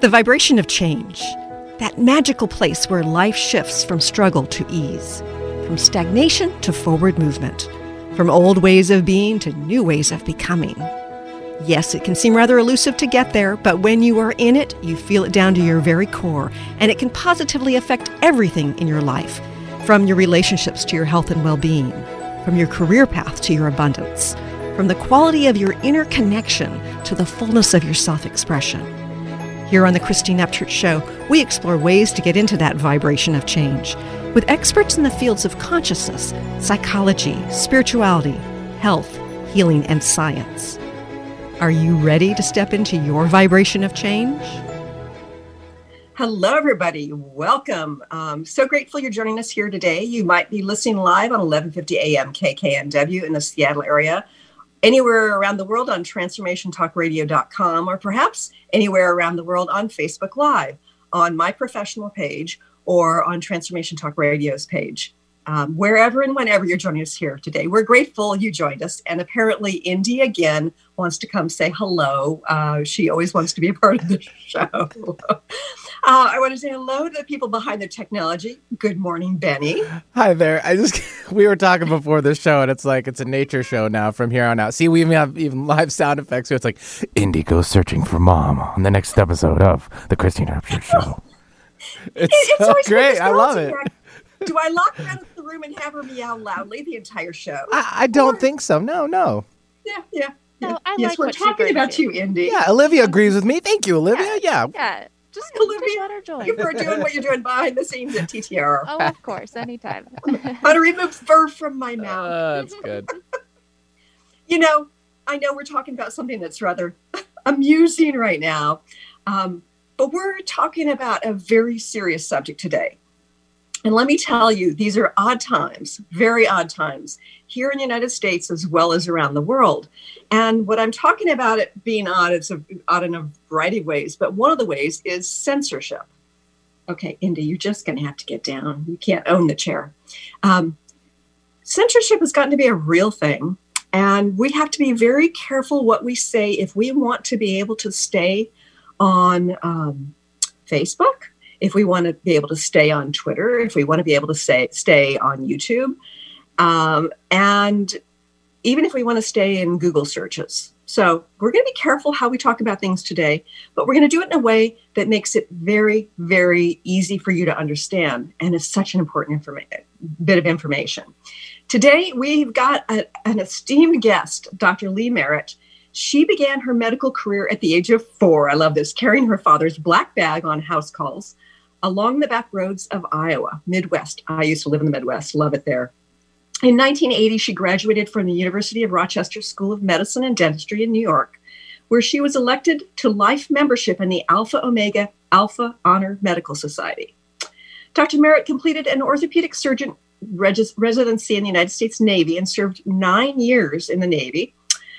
The vibration of change, that magical place where life shifts from struggle to ease, from stagnation to forward movement, from old ways of being to new ways of becoming. Yes, it can seem rather elusive to get there, but when you are in it, you feel it down to your very core, and it can positively affect everything in your life, from your relationships to your health and well-being, from your career path to your abundance, from the quality of your inner connection to the fullness of your self-expression. Here on the Christine Upchurch Show, we explore ways to get into that vibration of change with experts in the fields of consciousness, psychology, spirituality, health, healing, and science. Are you ready to step into your vibration of change? Hello, everybody. Welcome. So grateful you're joining us here today. You might be listening live on 1150 AM KKNW in the Seattle area, anywhere around the world on transformationtalkradio.com, or perhaps anywhere around the world on Facebook Live, on my professional page, or on Transformation Talk Radio's page. Wherever and whenever you're joining us here today, we're grateful you joined us. And apparently, Indy again wants to come say hello. She always wants to be a part of the show. I want to say hello to the people behind the technology. Good morning, Benny. Hi there. We were talking before the show, and it's like it's a nature show now from here on out. See, we even have live sound effects. So it's like Indy goes searching for mom on the next episode of the Christine Upchurch Show. It's so great. I love it. Do I lock her out of the room and have her meow loudly the entire show? I don't think so. No. Yeah. No, I yes, like we're what talking about you, Indy. Yeah, Olivia agrees with me. Thank you, Olivia. Yeah. Just Olivia, let her join. you for doing what you're doing behind the scenes at TTR. Oh, of course, anytime. How to remove fur from my mouth. That's good. I know we're talking about something that's rather amusing right now, but we're talking about a very serious subject today. And let me tell you, these are odd times, very odd times, here in the United States as well as around the world. And what I'm talking about it being odd, it's odd in a variety of ways, but one of the ways is censorship. Okay, Indy, you're just going to have to get down. You can't own the chair. Censorship has gotten to be a real thing, and we have to be very careful what we say if we want to be able to stay on Facebook, if we want to be able to stay on Twitter, if we want to be able to stay on YouTube, and even if we want to stay in Google searches. So we're going to be careful how we talk about things today, but we're going to do it in a way that makes it very, very easy for you to understand. And it's such an important bit of information. Today, we've got an esteemed guest, Dr. Lee Merritt. She began her medical career at the age of 4. I love this, carrying her father's black bag on house calls along the back roads of Iowa, Midwest. I used to live in the Midwest, love it there. In 1980, she graduated from the University of Rochester School of Medicine and Dentistry in New York, where she was elected to life membership in the Alpha Omega Alpha Honor Medical Society. Dr. Merritt completed an orthopedic surgeon residency in the United States Navy and served 9 years in the Navy.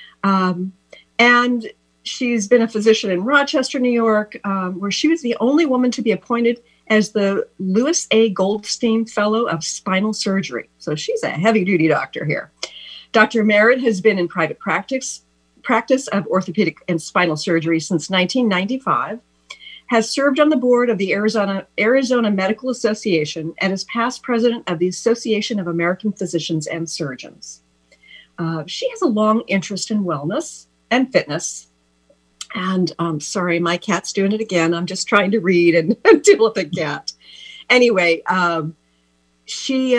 And she's been a physician in Rochester, New York, where she was the only woman to be appointed as the Louis A. Goldstein Fellow of Spinal Surgery. So she's a heavy-duty doctor here. Dr. Merritt has been in private practice of orthopedic and spinal surgery since 1995, has served on the board of the Arizona Medical Association, and is past president of the Association of American Physicians and Surgeons. She has a long interest in wellness and fitness. And sorry, my cat's doing it again. I'm just trying to read and deal with the cat. Anyway, she's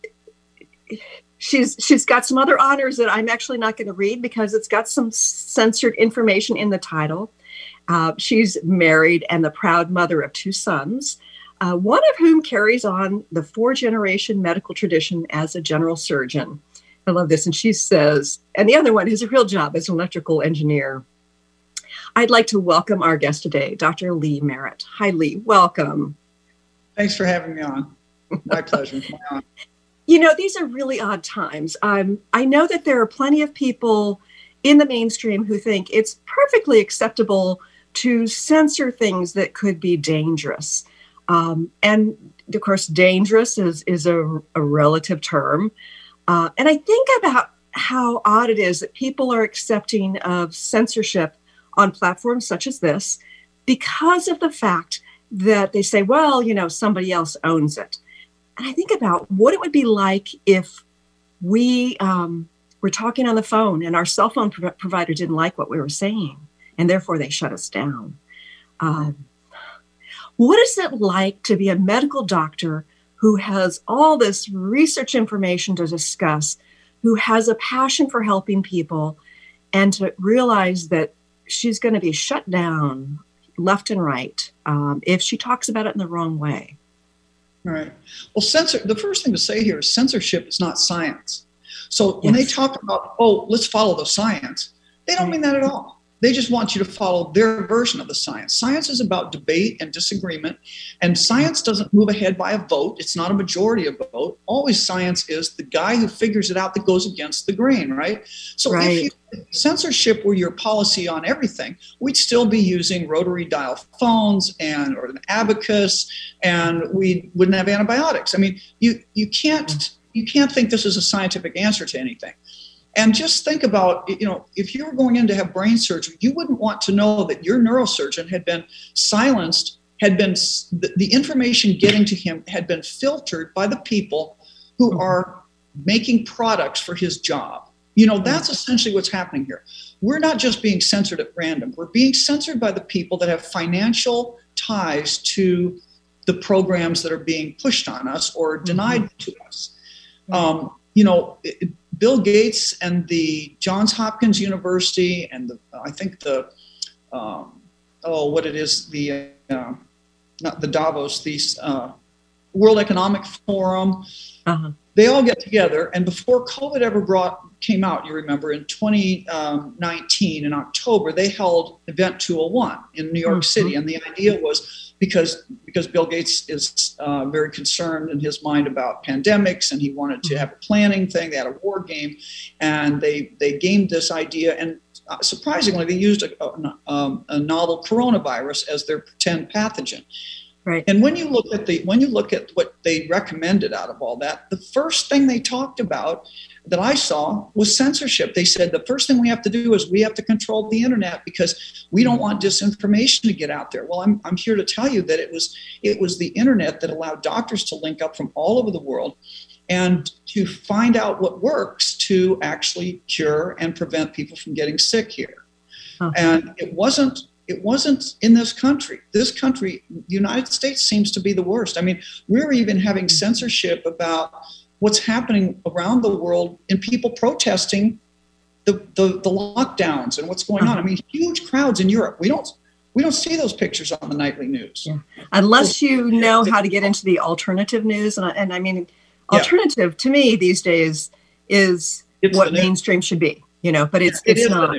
got some other honors that I'm actually not going to read because it's got some censored information in the title. She's married and the proud mother of 2 sons, one of whom carries on the 4-generation medical tradition as a general surgeon. I love this. And she says, and the other one has a real job as an electrical engineer. I'd like to welcome our guest today, Dr. Lee Merritt. Hi, Lee. Welcome. Thanks for having me on. My pleasure. These are really odd times. I know that there are plenty of people in the mainstream who think it's perfectly acceptable to censor things that could be dangerous. And of course, dangerous is a relative term. And I think about how odd it is that people are accepting of censorship on platforms such as this because of the fact that they say, well, somebody else owns it. And I think about what it would be like if we were talking on the phone and our cell phone provider didn't like what we were saying, and therefore they shut us down. What is it like to be a medical doctor who has all this research information to discuss, who has a passion for helping people, and to realize that she's going to be shut down left and right if she talks about it in the wrong way? Right. Well, the first thing to say here is censorship is not science. So when they talk about, let's follow the science, they don't mean that at all. They just want you to follow their version of the science. Science is about debate and disagreement, and science doesn't move ahead by a vote. It's not a majority of vote. Always science is the guy who figures it out that goes against the grain, right? So if censorship were your policy on everything, we'd still be using rotary dial phones or an abacus, and we wouldn't have antibiotics. I mean, you can't think this is a scientific answer to anything. And just think about, if you were going in to have brain surgery, you wouldn't want to know that your neurosurgeon had been silenced, the information getting to him had been filtered by the people who are making products for his job. That's essentially what's happening here. We're not just being censored at random. We're being censored by the people that have financial ties to the programs that are being pushed on us or denied to us. Bill Gates and the Johns Hopkins University and not the Davos, the World Economic Forum, they all get together. And before COVID ever came out, you remember, in 2019 in October, they held Event 201 in New York City. And the idea was because Bill Gates is very concerned in his mind about pandemics, and he wanted to have a planning thing. They had a war game, and they gamed this idea. And surprisingly, they used a novel coronavirus as their pretend pathogen. Right. And when you look at what they recommended out of all that, the first thing they talked about that I saw was censorship. They said the first thing we have to do is we have to control the internet because we don't want disinformation to get out there. Well, I'm here to tell you that it was the internet that allowed doctors to link up from all over the world and to find out what works to actually cure and prevent people from getting sick here. And it wasn't in this country. This country, the United States, seems to be the worst. I mean, we're even having censorship about what's happening around the world in people protesting the lockdowns and what's going on. I mean, huge crowds in Europe. We don't see those pictures on the nightly news. Yeah. Unless you know how to get into the alternative news. And I mean, alternative to me these days is what mainstream should be, but it's not.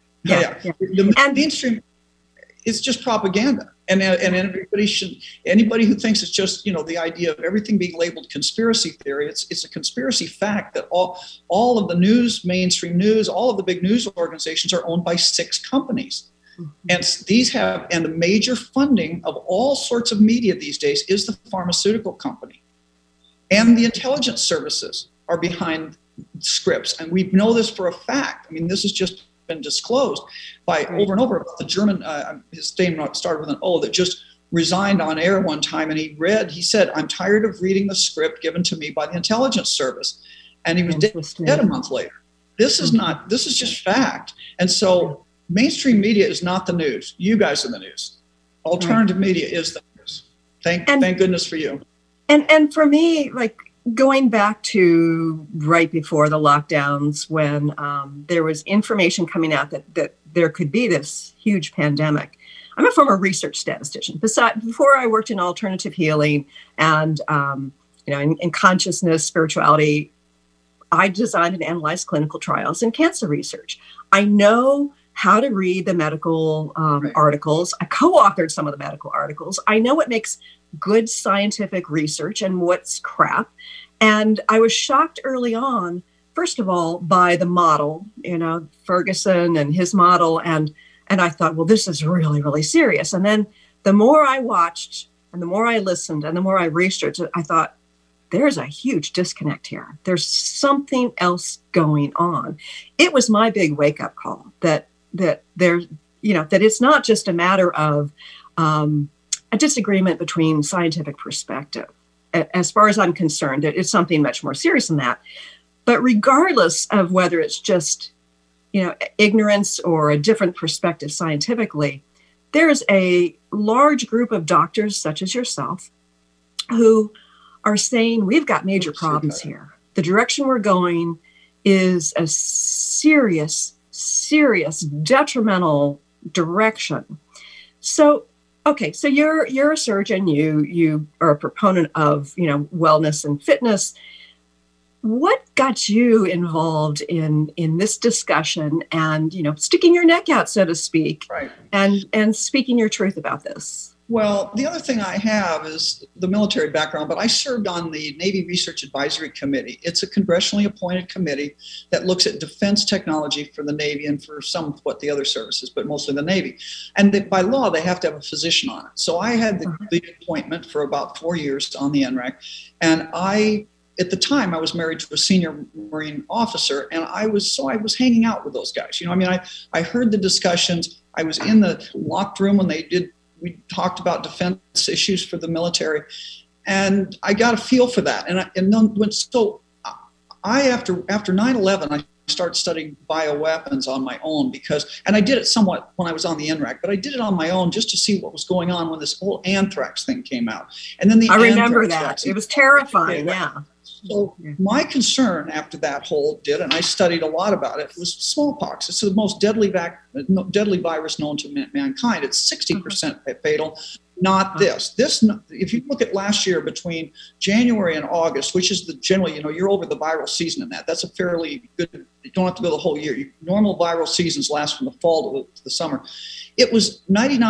The mainstream is just propaganda. And anybody who thinks it's just, the idea of everything being labeled conspiracy theory, it's a conspiracy fact that all of the news, mainstream news, all of the big news organizations are owned by 6 companies. And the major funding of all sorts of media these days is the pharmaceutical company. And the intelligence services are behind Scripps. And we know this for a fact. I mean, this has just been disclosed by over and over. The German, his name started with an O, that just resigned on air one time, and he said, "I'm tired of reading the script given to me by the intelligence service," and he was dead a month later. This is just fact. And so mainstream media is not the news. You guys are the news. Alternative media is the news. Thank goodness for you. And for me, like, going back to right before the lockdowns, when there was information coming out that there could be this huge pandemic. I'm a former research statistician. Before I worked in alternative healing and in consciousness, spirituality, I designed and analyzed clinical trials and cancer research. I know how to read the medical articles. I co-authored some of the medical articles. I know what makes good scientific research and what's crap. And I was shocked early on, first of all, by the model, Ferguson and his model. And I thought, well, this is really, really serious. And then the more I watched and the more I listened and the more I researched it, I thought, there's a huge disconnect here. There's something else going on. It was my big wake-up call that that it's not just a matter of a disagreement between scientific perspective. As far as I'm concerned, it's something much more serious than that. But regardless of whether it's just, ignorance or a different perspective scientifically, there's a large group of doctors such as yourself who are saying we've got major problems here. The direction we're going is a serious detrimental direction. So, okay, so you're a surgeon, you are a proponent of, wellness and fitness. What got you involved in this discussion and, sticking your neck out, so to speak, right, and speaking your truth about this? Well, the other thing I have is the military background, but I served on the Navy Research Advisory Committee. It's a congressionally appointed committee that looks at defense technology for the Navy and for the other services, but mostly the Navy. And by law, they have to have a physician on it. So I had the appointment for about 4 years on the NRAC. And at the time, I was married to a senior Marine officer, and I was hanging out with those guys. I heard the discussions. I was in the locked room when we talked about defense issues for the military, and I got a feel for that. After 9/11, I started studying bioweapons on my own and I did it somewhat when I was on the NRAC, but I did it on my own just to see what was going on when this whole anthrax thing came out. And then I remember that. Vaccine. It was terrifying. Yeah. So my concern after that and I studied a lot about it, was smallpox. It's the most deadly virus known to mankind. It's 60% fatal, not this. If you look at last year between January and August, which is generally, you're over the viral season in that. That's a fairly good, you don't have to go the whole year. Normal viral seasons last from the fall to the summer. It was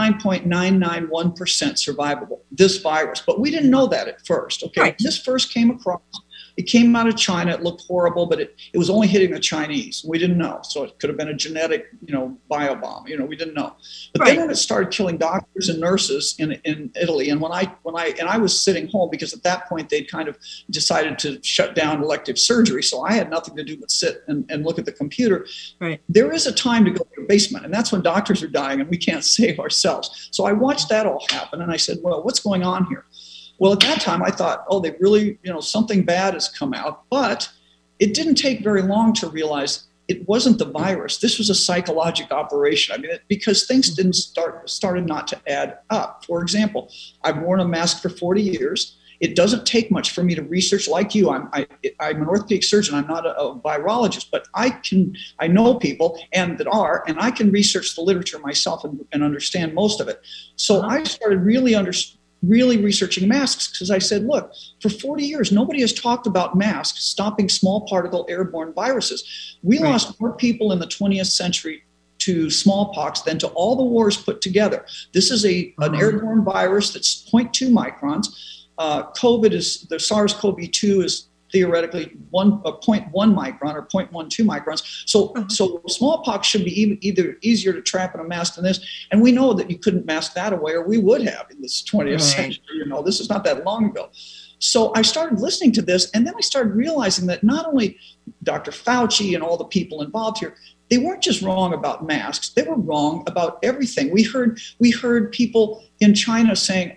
99.991% survivable, this virus. But we didn't know that at first, okay? Right. This first came across. It came out of China. It looked horrible, but it was only hitting the Chinese. We didn't know. So it could have been a genetic, biobomb. We didn't know. But then when it started killing doctors and nurses in Italy, and when I was sitting home because at that point they'd kind of decided to shut down elective surgery. So I had nothing to do but sit and look at the computer. Right. There is a time to go to the basement, and that's when doctors are dying and we can't save ourselves. So I watched that all happen, and I said, well, what's going on here? Well, at that time, I thought, they really, something bad has come out. But it didn't take very long to realize it wasn't the virus. This was a psychological operation. Because things started not to add up. For example, I've worn a mask for 40 years. It doesn't take much for me to research like you. I'm an orthopedic surgeon. I'm not a virologist, but I know people and I can research the literature myself and understand most of it. So I started really researching masks because I said, look, for 40 years, nobody has talked about masks stopping small particle airborne viruses. We lost more people in the 20th century to smallpox than to all the wars put together. This is an airborne virus that's 0.2 microns. COVID the SARS-CoV-2 is theoretically 0.1 micron or 0.12 microns. So smallpox should be either easier to trap in a mask than this. And we know that you couldn't mask that away, or we would have in this 20th century. This is not that long ago. So I started listening to this, and then I started realizing that not only Dr. Fauci and all the people involved here, they weren't just wrong about masks. They were wrong about everything. We heard people in China saying,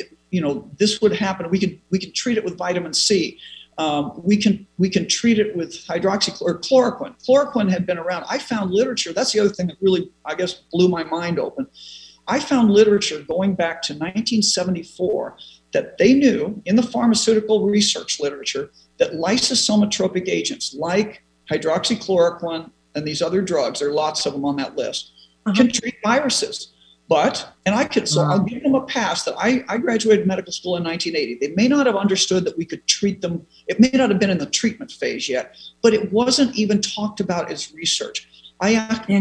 this would happen. We could treat it with vitamin C. We can treat it with chloroquine. Chloroquine had been around. I found literature. That's the other thing that really, I guess, blew my mind open. I found literature going back to 1974 that they knew in the pharmaceutical research literature that lysosomotropic agents like hydroxychloroquine and these other drugs, there are lots of them on that list, can treat viruses. I'll give them a pass that I graduated medical school in 1980. They may not have understood that we could treat them. It may not have been in the treatment phase yet, but it wasn't even talked about as research. I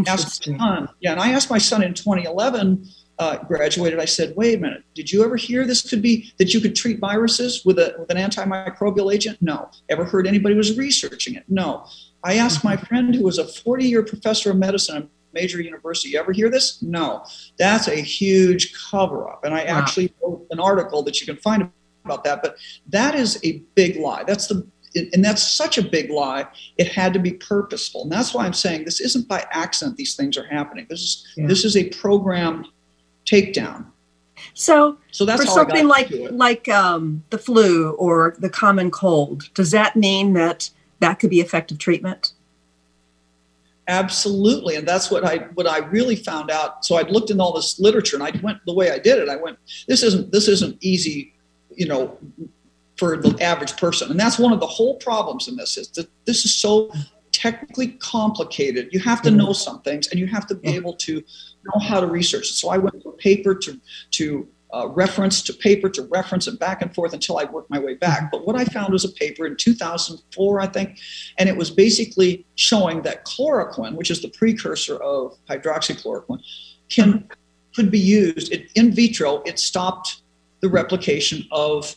asked my son in 2011, graduated. I said, wait a minute, did you ever hear this could be that you could treat viruses with an antimicrobial agent? No. Ever heard anybody was researching it? No. I asked my friend who was a 40-year professor of medicine at a major university, you ever hear this? No. That's a huge cover-up. And I actually wrote an article that you can find about that, but that is a big lie. and that's such a big lie. It had to be purposeful. And that's why I'm saying this isn't by accident these things are happening. This is a programmed takedown. So that's for how something I got like the flu or the common cold, does that mean that could be effective treatment? Absolutely. And that's what I really found out. So I looked in all this literature, and I went the way I did it. I went, this isn't easy, for the average person. And that's one of the whole problems in this, is that this is so technically complicated. You have to know some things, and you have to be able to know how to research it. So I went from paper to reference to paper to reference, and back and forth until I worked my way back. But what I found was a paper in 2004, I think, and it was basically showing that chloroquine, which is the precursor of hydroxychloroquine, could be used in vitro. It stopped the replication of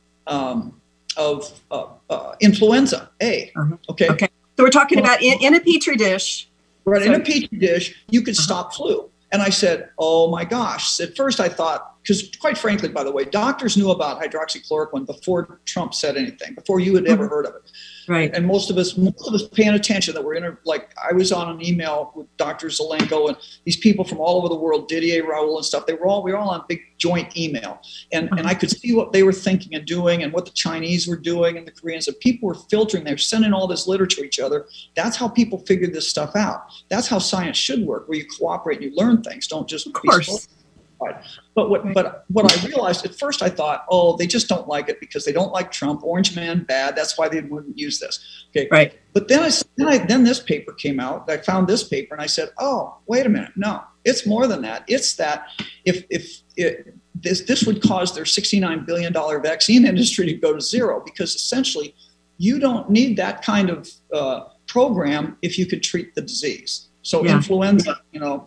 influenza A. Okay. So we're talking about in a petri dish. Right, in a petri dish, you could stop flu. And I said, oh my gosh. At first I thought, because quite frankly, by the way, doctors knew about hydroxychloroquine before Trump said anything, before you had ever heard of it. Right. And most of us paying attention that we're like I was on an email with Dr. Zelenko and these people from all over the world, Didier Raoult and stuff. We were all on a big joint email. And I could see what they were thinking and doing and what the Chinese were doing and the Koreans. And people were filtering, they were sending all this literature to each other. That's how people figured this stuff out. That's how science should work, where you cooperate and you learn things. Don't just be spoiled. But what I realized at first, I thought, oh, they just don't like it because they don't like Trump. Orange man bad. That's why they wouldn't use this. Okay, right. But then then this paper came out. I found this paper and I said, oh, wait a minute. No, it's more than that. It's that if this would cause their $69 billion vaccine industry to go to zero, because essentially you don't need that kind of program if you could treat the disease. So influenza,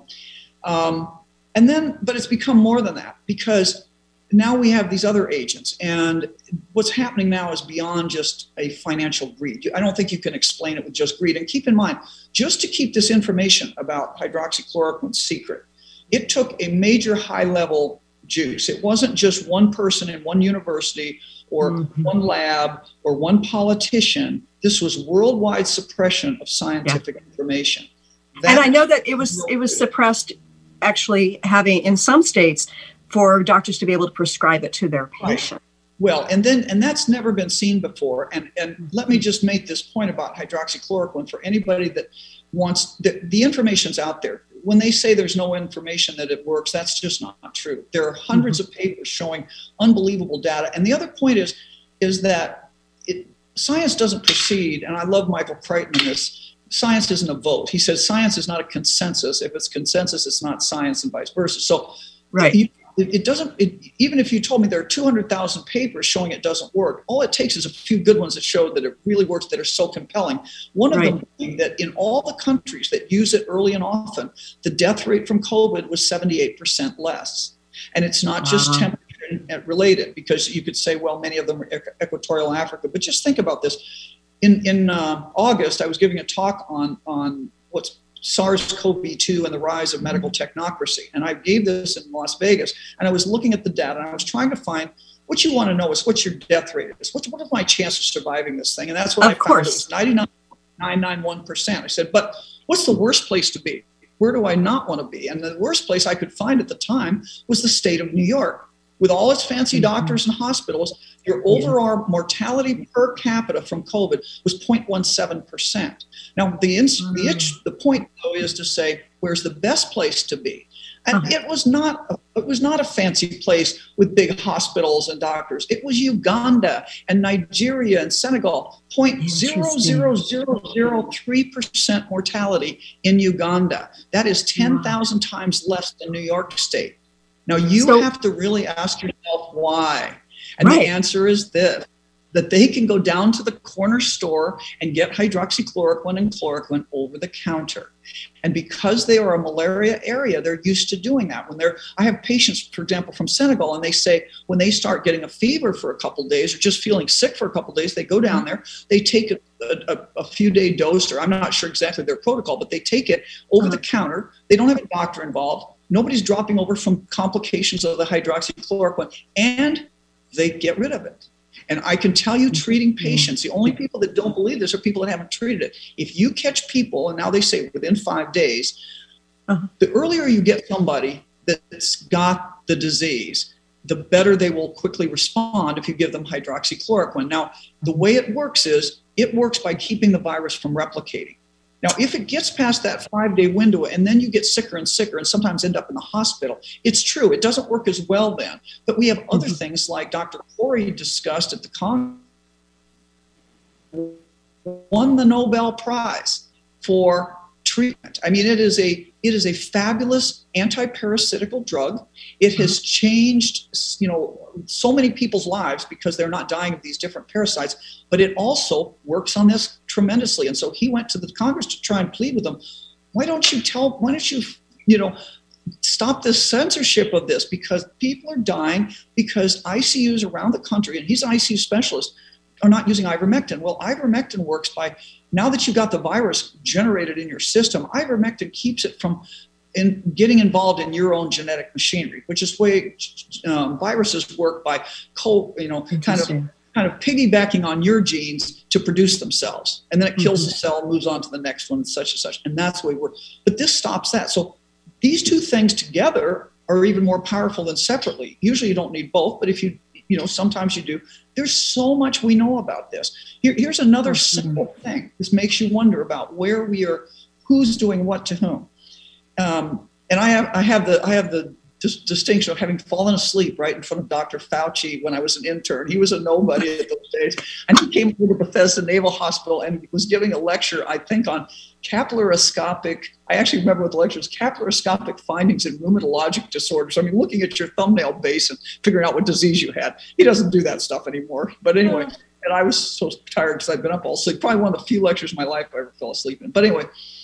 and then, but it's become more than that, because now we have these other agents, and what's happening now is beyond just a financial greed. I don't think you can explain it with just greed. And keep in mind, just to keep this information about hydroxychloroquine secret, it took a major high-level juice. It wasn't just one person in one university or one lab or one politician. This was worldwide suppression of scientific information. And I know that it was suppressed, actually having in some states for doctors to be able to prescribe it to their patient. Right. Well, and that's never been seen before. And let me just make this point about hydroxychloroquine for anybody that wants the information's out there. When they say there's no information that it works, that's just not true. There are hundreds of papers showing unbelievable data. And the other point is that science doesn't proceed. And I love Michael Crichton in this. Science isn't a vote. He says science is not a consensus. If it's consensus, it's not science, and vice versa. So it doesn't, even if you told me there are 200,000 papers showing it doesn't work, all it takes is a few good ones that show that it really works, that are so compelling. One of them being that in all the countries that use it early and often, the death rate from COVID was 78% less. And it's not just temperature related, because you could say, well, many of them are equatorial Africa. But just think about this. In August, I was giving a talk on what's SARS-CoV-2 and the rise of medical technocracy. And I gave this in Las Vegas, and I was looking at the data, and I was trying to find what you want to know is what's your death rate is. What is my chance of surviving this thing? And that's what I found. It was 99.991%. I said, but what's the worst place to be? Where do I not want to be? And the worst place I could find at the time was the state of New York. With all its fancy doctors and hospitals, your overall mortality per capita from COVID was 0.17%. Now, the point, though, is to say, where's the best place to be? And it was not a fancy place with big hospitals and doctors. It was Uganda and Nigeria and Senegal. 0.00003% mortality in Uganda. That is 10,000 times less than New York State. Now, you have to really ask yourself why. And the answer is this, that they can go down to the corner store and get hydroxychloroquine and chloroquine over the counter. And because they are a malaria area, they're used to doing that. I have patients, for example, from Senegal, and they say when they start getting a fever for a couple of days or just feeling sick for a couple of days, they go down there, they take a few day dose, or I'm not sure exactly their protocol, but they take it over the counter. They don't have a doctor involved. Nobody's dropping over from complications of the hydroxychloroquine, and they get rid of it. And I can tell you, treating patients, the only people that don't believe this are people that haven't treated it. If you catch people, and now they say within 5 days, the earlier you get somebody that's got the disease, the better they will quickly respond if you give them hydroxychloroquine. Now, the way it works is it works by keeping the virus from replicating. Now, if it gets past that 5-day window and then you get sicker and sicker and sometimes end up in the hospital, it's true. It doesn't work as well then. But we have other things like Dr. Corey discussed at the Congress, won the Nobel Prize for treatment. I mean, it is a fabulous anti-parasitical drug. It has changed, so many people's lives because they're not dying of these different parasites, but it also works on this tremendously. And so he went to the Congress to try and plead with them. Why don't you stop this censorship of this? Because people are dying because ICUs around the country, and he's an ICU specialist, are not using ivermectin. Well, ivermectin works by, now that you've got the virus generated in your system, ivermectin keeps it from getting involved in your own genetic machinery, which is the way viruses work by kind of piggybacking on your genes to produce themselves. And then it kills the cell, moves on to the next one, such and such. And that's the way it works. But this stops that. So these two things together are even more powerful than separately. Usually you don't need both, but if sometimes you do. There's so much we know about this. Here's another simple thing. This makes you wonder about where we are, who's doing what to whom. And I have the distinction of having fallen asleep right in front of Dr. Fauci when I was an intern. He was a nobody at those days. And he came to the Bethesda Naval Hospital and was giving a lecture, I think, on capillaroscopic, I actually remember what the lecture was, capillaroscopic findings in rheumatologic disorders. I mean, looking at your thumbnail base and figuring out what disease you had. He doesn't do that stuff anymore. But anyway, and I was so tired because I'd been up all sleep. Probably one of the few lectures in my life I ever fell asleep in. But anyway,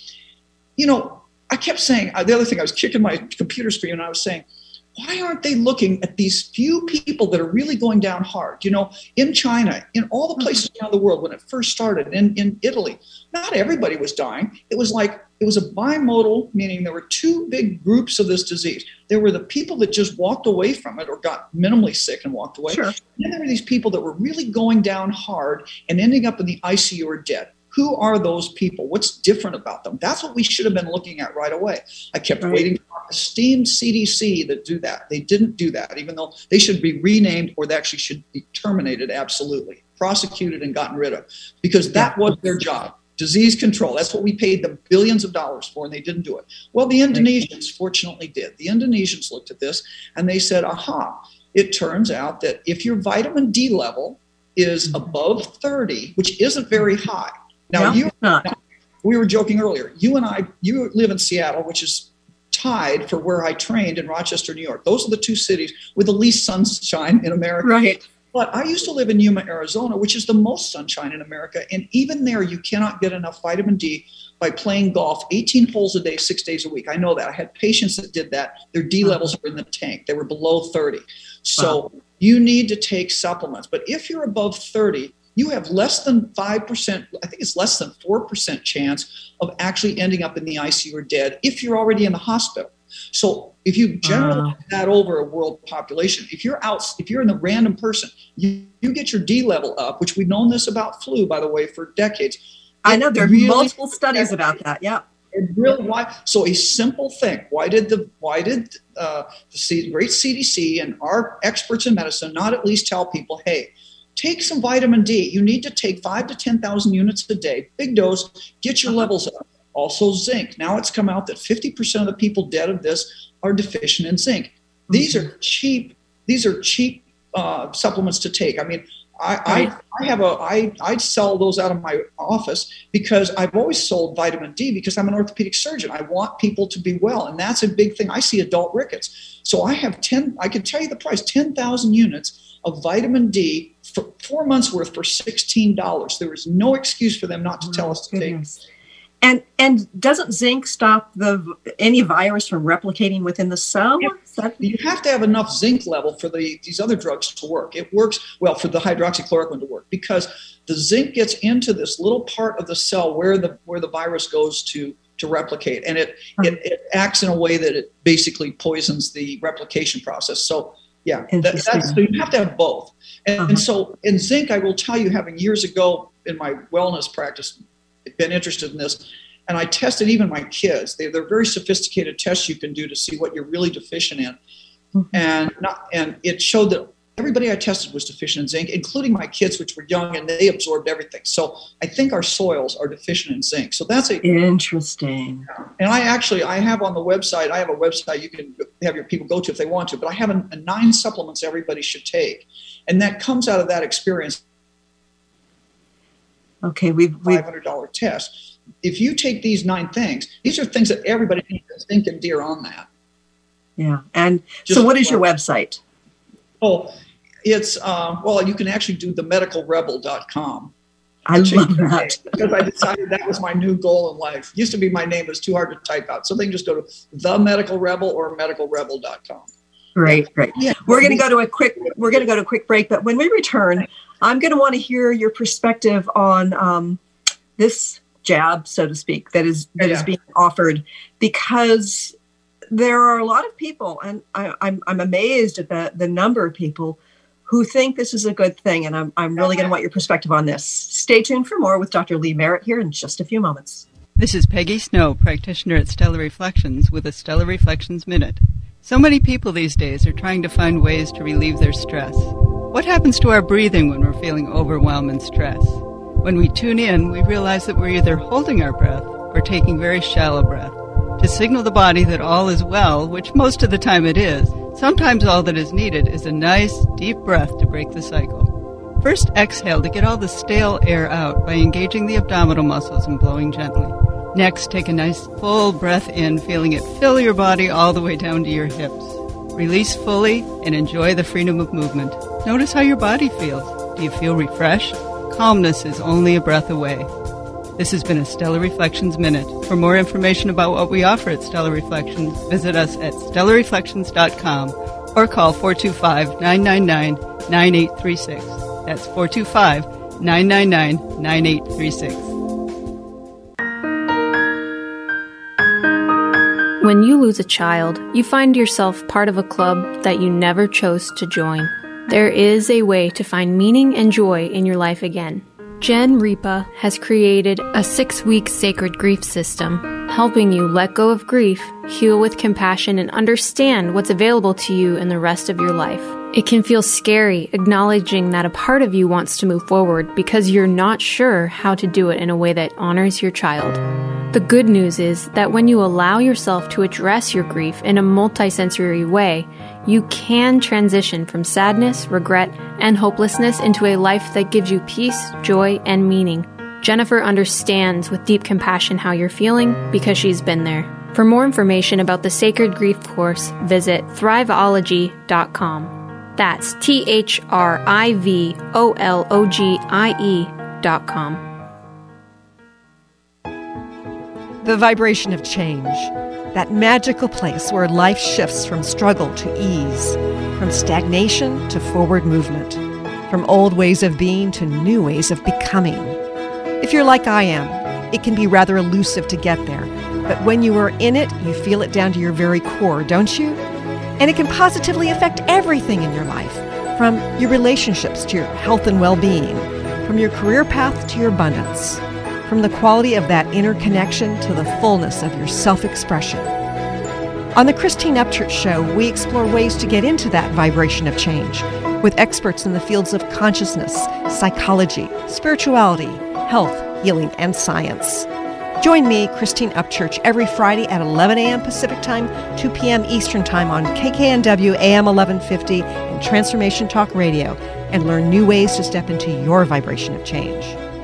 I kept saying, the other thing, I was kicking my computer screen and I was saying, why aren't they looking at these few people that are really going down hard? In China, in all the places around the world when it first started, in Italy, not everybody was dying. It was a bimodal, meaning there were two big groups of this disease. There were the people that just walked away from it or got minimally sick and walked away. Sure. And then there were these people that were really going down hard and ending up in the ICU or dead. Who are those people? What's different about them? That's what we should have been looking at right away. I kept waiting for esteemed CDC to do that. They didn't do that, even though they should be renamed or they actually should be terminated, absolutely, prosecuted and gotten rid of, because that was their job. Disease control. That's what we paid them billions of dollars for, and they didn't do it. Well, the Indonesians fortunately did. The Indonesians looked at this and they said, it turns out that if your vitamin D level is above 30, which isn't very high. Now, we were joking earlier. You live in Seattle, which is tied for where I trained in Rochester, New York. Those are the two cities with the least sunshine in America. Right. But I used to live in Yuma, Arizona, which is the most sunshine in America. And even there, you cannot get enough vitamin D by playing golf 18 holes a day, 6 days a week. I know that. I had patients that did that. Their D levels were in the tank. They were below 30. So you need to take supplements. But if you're above 30, you have less than 5%, I think it's less than 4% chance of actually ending up in the ICU or dead if you're already in the hospital. So if you generalize that over a world population, if you're in the random person, you get your D level up, which we've known this about flu, by the way, for decades. I know there are multiple studies about that. Yeah. So a simple thing. Why did the great CDC and our experts in medicine not at least tell people, hey, take some vitamin D. You need to take 5,000 to 10,000 units a day, big dose, get your levels up. Also zinc. Now it's come out that 50% of the people dead of this are deficient in zinc. These are cheap supplements to take. I mean, I sell those out of my office because I've always sold vitamin D because I'm an orthopedic surgeon. I want people to be well. And that's a big thing. I see adult rickets. So I have I can tell you the price, 10,000 units of vitamin D for 4 months worth for $16. There is no excuse for them not to tell us to take it. And doesn't zinc stop any virus from replicating within the cell? You have to have enough zinc level for these other drugs to work. It works well for the hydroxychloroquine to work because the zinc gets into this little part of the cell where the virus goes to replicate, and it acts in a way that it basically poisons the replication process. So Yeah, Interesting. so you have to have both. And so in zinc, I will tell you, having years ago in my wellness practice, been interested in this, and I tested even my kids. They're very sophisticated tests you can do to see what you're really deficient in. And it showed that everybody I tested was deficient in zinc, including my kids, which were young, and they absorbed everything. So I think our soils are deficient in zinc. So that's interesting. And I have on the website, I have a website you can have your people go to if they want to, but I have a 9 supplements everybody should take. And that comes out of that experience. Okay, we've $500 test. If you take these 9 things, these are things that everybody needs, zinc and deer on that. Yeah. And Just so what is your website? Oh, it's, you can actually do themedicalrebel.com. I love that. Because I decided that was my new goal in life. Used to be my name was too hard to type out. So they can just go to The Rebel or medicalrebel.com. Great. Yeah. We're going to go to a quick break, but when we return, I'm going to want to hear your perspective on this jab, so to speak, that is being offered, because there are a lot of people, and I'm amazed at the number of people who think this is a good thing, and I'm really going to want your perspective on this. Stay tuned for more with Dr. Lee Merritt here in just a few moments. This is Peggy Snow, practitioner at Stellar Reflections, with a Stellar Reflections Minute. So many people these days are trying to find ways to relieve their stress. What happens to our breathing when we're feeling overwhelm and stress? When we tune in, we realize that we're either holding our breath or taking very shallow breath to signal the body that all is well, which most of the time it is. Sometimes all that is needed is a nice, deep breath to break the cycle. First, exhale to get all the stale air out by engaging the abdominal muscles and blowing gently. Next, take a nice full breath in, feeling it fill your body all the way down to your hips. Release fully and enjoy the freedom of movement. Notice how your body feels. Do you feel refreshed? Calmness is only a breath away. This has been a Stellar Reflections Minute. For more information about what we offer at Stellar Reflections, visit us at stellarreflections.com or call 425-999-9836. That's 425-999-9836. When you lose a child, you find yourself part of a club that you never chose to join. There is a way to find meaning and joy in your life again. Jen Ripa has created a 6-week sacred grief system, helping you let go of grief, heal with compassion, and understand what's available to you in the rest of your life. It can feel scary acknowledging that a part of you wants to move forward because you're not sure how to do it in a way that honors your child. The good news is that when you allow yourself to address your grief in a multisensory way, you can transition from sadness, regret, and hopelessness into a life that gives you peace, joy, and meaning. Jennifer understands with deep compassion how you're feeling because she's been there. For more information about the Sacred Grief course, visit thriveology.com. That's THRIVOLOGIE.com. The vibration of change, that magical place where life shifts from struggle to ease, from stagnation to forward movement, from old ways of being to new ways of becoming. If you're like I am, it can be rather elusive to get there, but when you are in it, you feel it down to your very core, don't you? And it can positively affect everything in your life, from your relationships to your health and well-being, from your career path to your abundance, from the quality of that inner connection to the fullness of your self-expression. On the Christine Upchurch Show, we explore ways to get into that vibration of change with experts in the fields of consciousness, psychology, spirituality, health, healing, and science. Join me, Christine Upchurch, every Friday at 11 a.m. Pacific Time, 2 p.m. Eastern Time on KKNW AM 1150 and Transformation Talk Radio, and learn new ways to step into your vibration of change.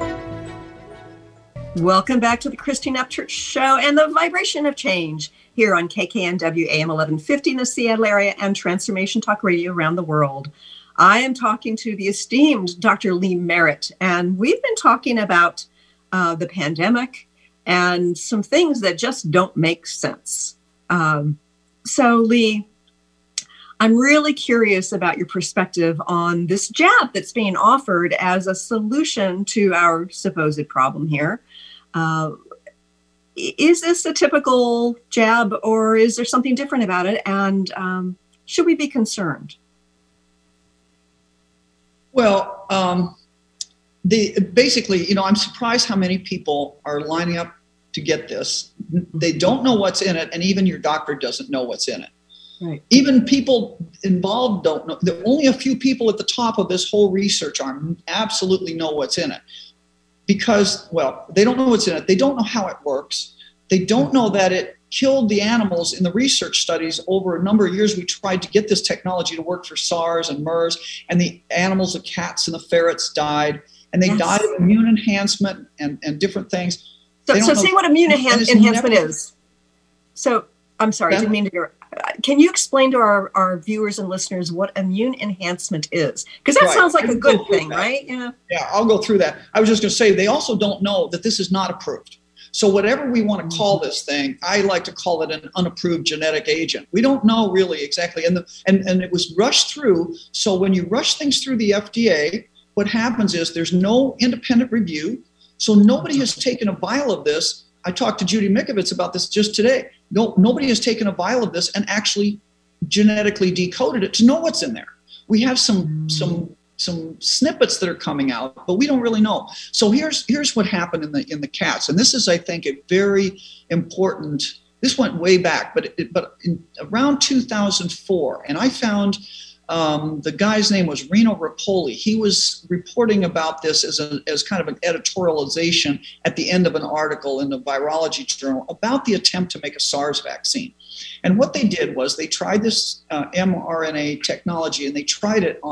Welcome back to the Christine Upchurch Show and the Vibration of Change here on KKNW AM 1150 in the Seattle area and Transformation Talk Radio around the world. I am talking to the esteemed Dr. Lee Merritt, and we've been talking about the pandemic and some things that just don't make sense. So, Lee, I'm really curious about your perspective on this jab that's being offered as a solution to our supposed problem here. Is this a typical jab, or is there something different about it? And should we be concerned? Well, basically, I'm surprised how many people are lining up to get this. They don't know what's in it, and even your doctor doesn't know what's in it. Right. Even people involved don't know. There are only a few people at the top of this whole research arm absolutely know what's in it. Because, well, they don't know what's in it. They don't know how it works. They don't know that it killed the animals in the research studies over a number of years. We tried to get this technology to work for SARS and MERS, and the animals, the cats and the ferrets died, and they died of immune enhancement and different things. So say what immune enhancement is. So, I'm sorry, I didn't mean to interrupt. Can you explain to our viewers and listeners what immune enhancement is? Because that sounds like a good thing, right? Yeah, I'll go through that. I was just going to say, they also don't know that this is not approved. So whatever we want to call this thing, I like to call it an unapproved genetic agent. We don't know really exactly. And it was rushed through. So when you rush things through the FDA, what happens is there's no independent review. So nobody has taken a vial of this. I talked to Judy Mikovits about this just today. Nobody has taken a vial of this and actually genetically decoded it to know what's in there. We have some snippets that are coming out, but we don't really know. So here's what happened in the cats, and this is, I think, a very important. This went way back, but in around 2004, and I found the guy's name was Rino Rapoli. He was reporting about this as kind of an editorialization at the end of an article in the virology journal about the attempt to make a SARS vaccine. And what they did was they tried this mRNA technology, and they tried it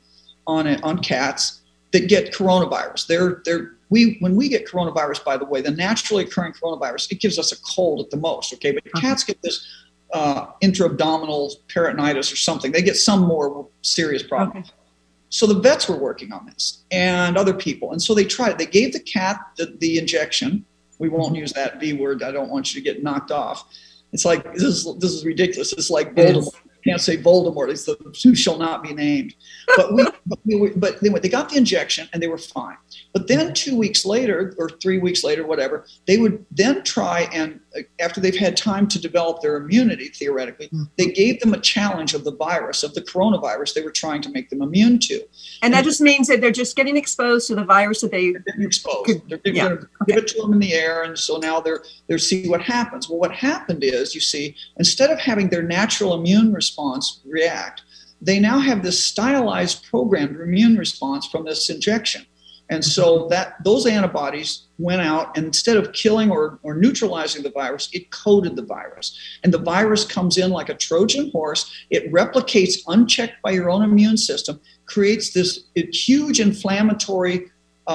on cats that get coronavirus. When we get coronavirus, by the way, the naturally occurring coronavirus, it gives us a cold at the most. Okay, but cats get this intra-abdominal peritonitis or something. They get some more serious problem. Okay. So the vets were working on this and other people. And so they tried it. They gave the cat the injection. We won't use that V word. I don't want you to get knocked off. It's like, this is ridiculous. It's like Voldemort. You can't say Voldemort. It's the who shall not be named. But they got the injection and they were fine. But then 2 weeks later or 3 weeks later, whatever, they would then try and after they've had time to develop their immunity, theoretically, they gave them a challenge of the virus, of the coronavirus they were trying to make them immune to. And that just means that they're just getting exposed to the virus that they're getting exposed. They're going to give it to them in the air, and so now they're seeing what happens. Well, what happened is, you see, instead of having their natural immune response react, they now have this stylized programmed immune response from this injection. And so those antibodies went out, and instead of killing or neutralizing the virus, it coated the virus. And the virus comes in like a Trojan horse. It replicates unchecked by your own immune system, creates this huge inflammatory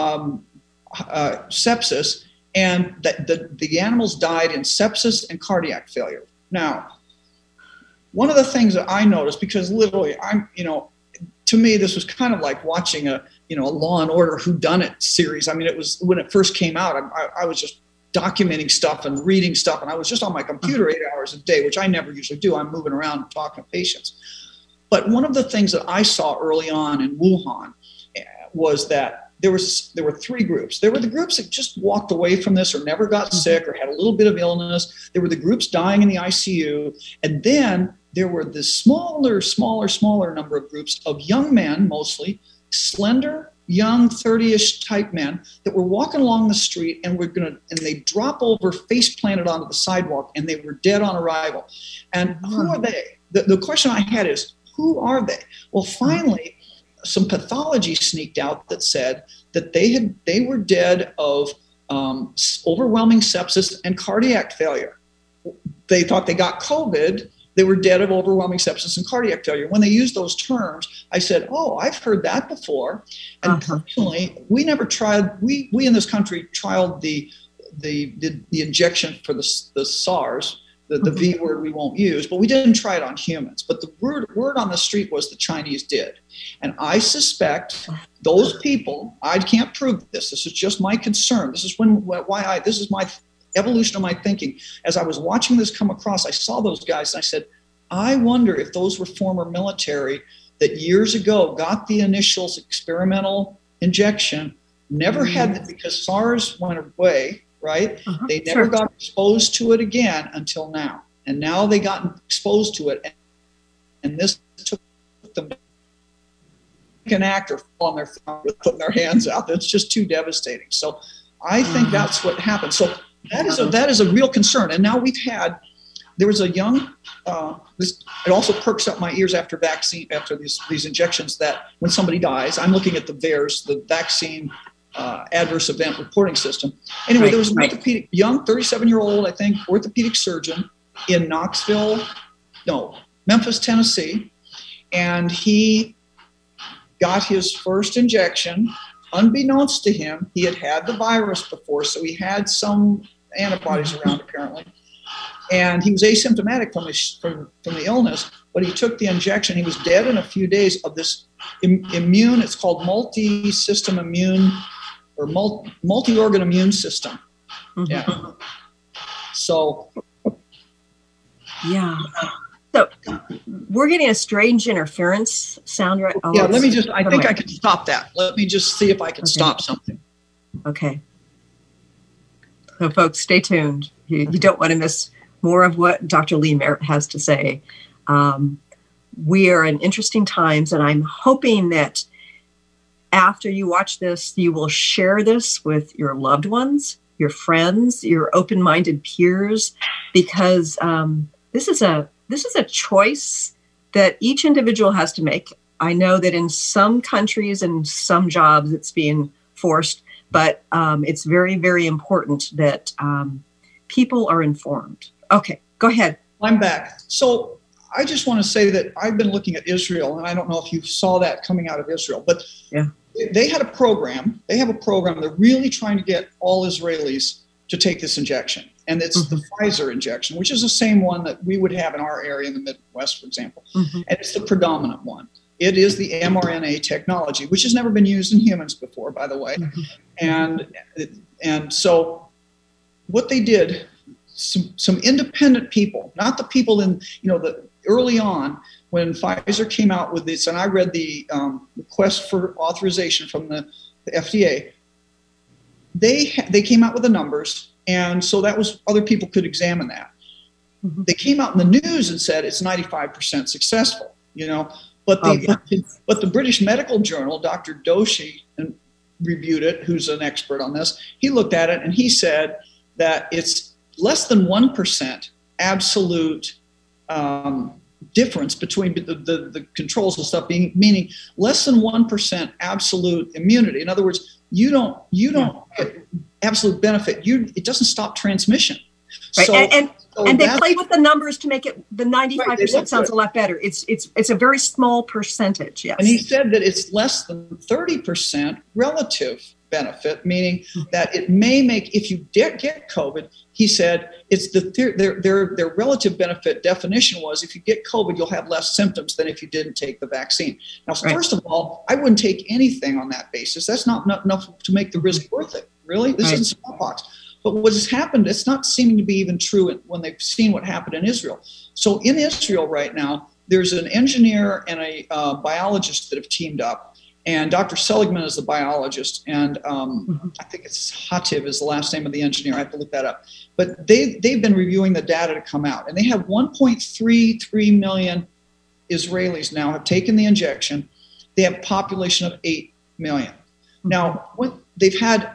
sepsis, and the animals died in sepsis and cardiac failure. Now, one of the things that I noticed, because literally to me, this was kind of like watching a Law and Order whodunit series. I mean, it was when it first came out, I was just documenting stuff and reading stuff, and I was just on my computer 8 hours a day, which I never usually do. I'm moving around and talking to patients. But one of the things that I saw early on in Wuhan was that there were three groups. There were the groups that just walked away from this or never got sick or had a little bit of illness. There were the groups dying in the ICU. And then there were the smaller number of groups of young men, mostly slender, young, 30-ish type men that were walking along the street and they drop over, face planted onto the sidewalk, and they were dead on arrival. And who are they? The question I had is, who are they? Well, finally, some pathology sneaked out that said that they were dead of overwhelming sepsis and cardiac failure. They thought they got COVID. They were dead of overwhelming sepsis and cardiac failure. When they used those terms, I said, "Oh, I've heard that before." And personally, we never tried. We in this country trialed the injection for the SARS. The V word we won't use, but we didn't try it on humans. But the word on the street was the Chinese did. And I suspect those people, I can't prove this. This is just my concern. This is this is my evolution of my thinking. As I was watching this come across, I saw those guys and I said, I wonder if those were former military that years ago got the initial experimental injection, never had it because SARS went away. Right? They never got exposed to it again until now. And now they got exposed to it. And this took them an actor fall on their phone with putting their hands out. That's just too devastating. So I think that's what happened. So that is a real concern. And now there was a young, it also perks up my ears after these injections, that when somebody dies, I'm looking at the VAERS, the vaccine adverse event reporting system. Anyway, there was an orthopedic, young 37-year-old, I think, orthopedic surgeon in Memphis, Tennessee. And he got his first injection. Unbeknownst to him, he had the virus before, so he had some antibodies around apparently. And he was asymptomatic from the illness, but he took the injection. He was dead in a few days of this immune, it's called multi-system immune or multi-organ immune system. Mm-hmm. Yeah. So. Yeah. So we're getting a strange interference sound right. Oh, yeah, I think I can stop that. Let me just see if I can stop something. Okay. So folks, stay tuned. You don't want to miss more of what Dr. Lee Merritt has to say. We are in interesting times, and I'm hoping that after you watch this, you will share this with your loved ones, your friends, your open-minded peers, because this is a choice that each individual has to make. I know that in some countries and some jobs it's being forced, but it's very, very important that people are informed. Okay, go ahead. I'm back. So I just want to say that I've been looking at Israel, and I don't know if you saw that coming out of Israel, but they had a program. They have a program. They're really trying to get all Israelis to take this injection. And it's the Pfizer injection, which is the same one that we would have in our area in the Midwest, for example. And it's the predominant one. It is the mRNA technology, which has never been used in humans before, by the way. And so what they did, some independent people, not the people in, early on when Pfizer came out with this, and I read the request for authorization from the FDA, they came out with the numbers. And so that was, other people could examine that. They came out in the news and said it's 95% successful, but the British Medical Journal, Dr. Doshi, reviewed it, who's an expert on this. He looked at it and he said that it's less than 1% absolute difference between the controls and stuff, meaning less than 1% absolute immunity. In other words, you don't get absolute benefit. It doesn't stop transmission. Right. And they play with the numbers to make it, the 95% sounds a lot better. It's a very small percentage, yes. And he said that it's less than 30% relative benefit, meaning that it may make, if you get COVID, he said it's their relative benefit definition was if you get COVID, you'll have less symptoms than if you didn't take the vaccine. Now, first of all, I wouldn't take anything on that basis. That's not enough to make the risk worth it. Really? This isn't smallpox. But what has happened, it's not seeming to be even true when they've seen what happened in Israel. So in Israel right now, there's an engineer and a biologist that have teamed up. And Dr. Seligman is the biologist. And I think it's Hativ is the last name of the engineer. I have to look that up. But they've been reviewing the data to come out. And they have 1.33 million Israelis now have taken the injection. They have a population of 8 million. Now, what they've had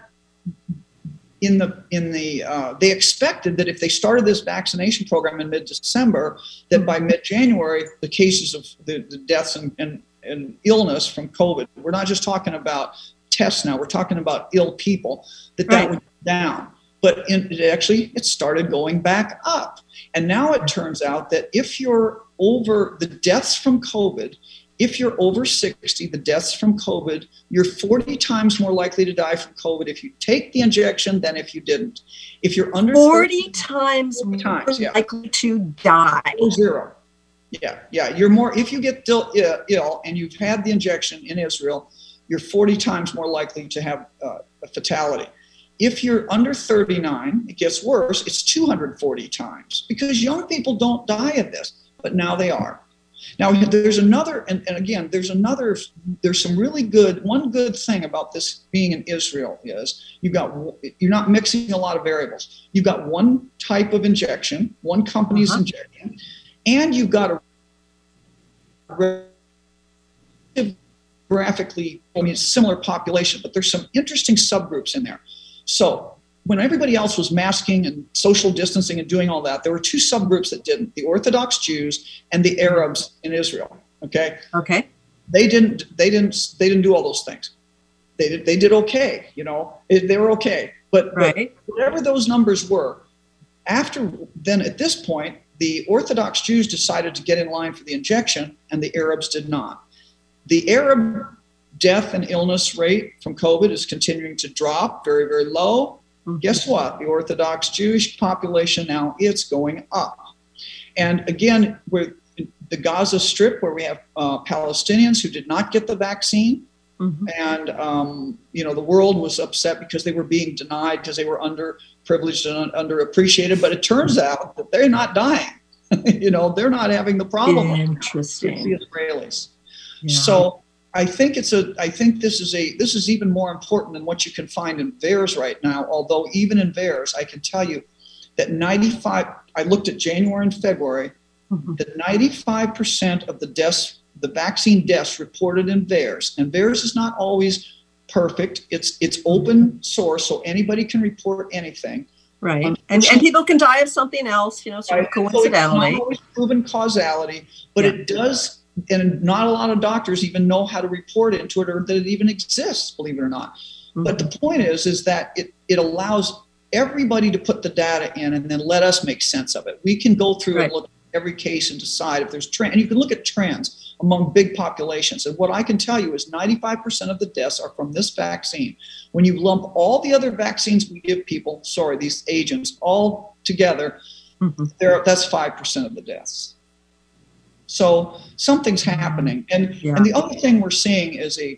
they expected that if they started this vaccination program in mid-December, that by mid-January, the cases of the deaths and illness from COVID, we're not just talking about tests now, we're talking about ill people, that would go down. But it started going back up. And now it turns out that if you're over the deaths from COVID, if you're over 60, the deaths from COVID, you're 40 times more likely to die from COVID if you take the injection than if you didn't. If you're under 40 times more likely to die. 0. Yeah. You're more, if you get ill and you've had the injection in Israel, you're 40 times more likely to have a fatality. If you're under 39, it gets worse. It's 240 times because young people don't die of this, but now they are. Now, there's another, and again, there's some really good, one good thing about this being in Israel is you're not mixing a lot of variables. You've got one type of injection, one company's injection, and you've got a demographically, I mean, it's a similar population, but there's some interesting subgroups in there. So when everybody else was masking and social distancing and doing all that, there were two subgroups that didn't: the Orthodox Jews and the Arabs in Israel. Okay. Okay. They didn't do all those things. They did okay. They were okay. But whatever those numbers were, after then, at this point, the Orthodox Jews decided to get in line for the injection, and the Arabs did not. The Arab death and illness rate from COVID is continuing to drop, very, very low. Mm-hmm. Guess what? The Orthodox Jewish population now, it's going up. And again, with the Gaza Strip, where we have Palestinians who did not get the vaccine, mm-hmm. and the world was upset because they were being denied because they were underprivileged and underappreciated. But it turns out that they're not dying. They're not having the problem. Interesting. The Israelis. Yeah. So I think this is even more important than what you can find in VAERS right now. Although even in VAERS, I can tell you that I looked at January and February, mm-hmm. that 95% of the deaths, the vaccine deaths reported in VAERS, and VAERS is not always perfect. It's open source, so anybody can report anything. Right. And people can die of something else, sort of coincidentally. So it's not always proven causality, but it does. And not a lot of doctors even know how to report into it or that it even exists, believe it or not. Mm-hmm. But the point is that it allows everybody to put the data in and then let us make sense of it. We can go through and look at every case and decide if there's trend. And you can look at trends among big populations. And what I can tell you is 95% of the deaths are from this vaccine. When you lump all the other vaccines we give people, these agents, all together, mm-hmm. That's 5% of the deaths. So something's happening, and the other thing we're seeing is a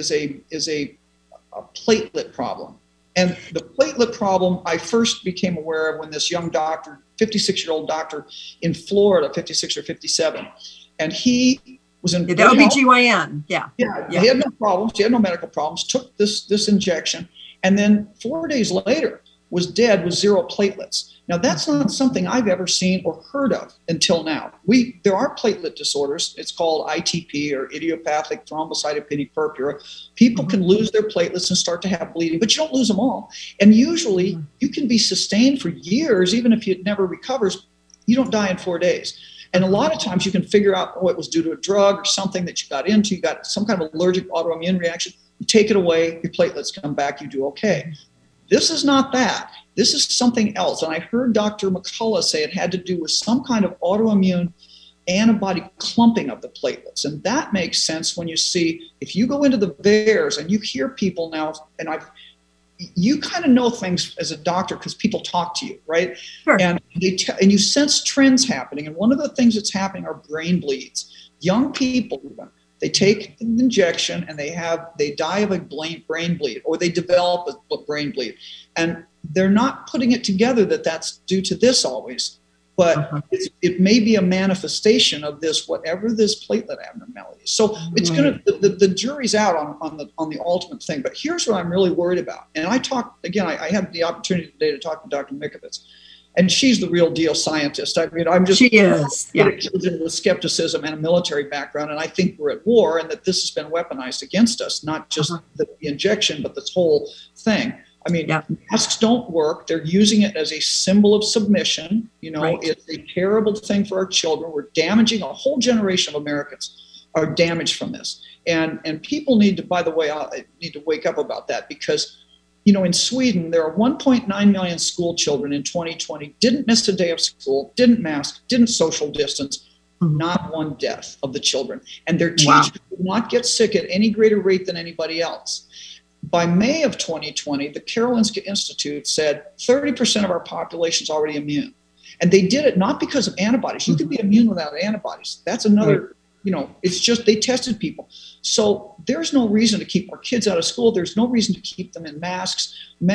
platelet problem. And the platelet problem I first became aware of when this young doctor, 56-year-old doctor in Florida, 56 or 57, and he was in the OBGYN. Yeah. He had no problems. He had no medical problems. Took this injection, and then 4 days later was dead with 0 platelets. Now, that's not something I've ever seen or heard of until now. There are platelet disorders. It's called ITP, or idiopathic thrombocytopenic purpura. People can lose their platelets and start to have bleeding, but you don't lose them all. And usually you can be sustained for years, even if it never recovers. You don't die in 4 days. And a lot of times you can figure out, it was due to a drug or something that you got into. You got some kind of allergic autoimmune reaction. You take it away, your platelets come back, you do okay. This is not that. This is something else. And I heard Dr. McCullough say it had to do with some kind of autoimmune antibody clumping of the platelets. And that makes sense when you see, if you go into the VAERS and you hear people now, and you kind of know things as a doctor because people talk to you, right? Sure. And you sense trends happening. And one of the things that's happening are brain bleeds. Young people, they take an injection and they die of a brain bleed, or they develop a brain bleed. And they're not putting it together that's due to this always, but it may be a manifestation of this, whatever this platelet abnormality is. So it's the jury's out on the ultimate thing. But here's what I'm really worried about. And I had the opportunity today to talk to Dr. Mikovits, and she's the real deal scientist. I mean, she is. Yeah. With skepticism and a military background, and I think we're at war, and that this has been weaponized against us, not just the injection, but this whole thing. I mean, masks don't work. They're using it as a symbol of submission. It's a terrible thing for our children. We're damaging a whole generation of Americans are damaged from this. And people need to, by the way, need to wake up about that, because, in Sweden, there are 1.9 million school children in 2020, didn't miss a day of school, didn't mask, didn't social distance, not one death of the children. And their teachers did not get sick at any greater rate than anybody else. By May of 2020, the Karolinska Institute said 30% of our population is already immune. And they did it not because of antibodies. You can be immune without antibodies. That's another, it's just they tested people. So there's no reason to keep our kids out of school. There's no reason to keep them in masks.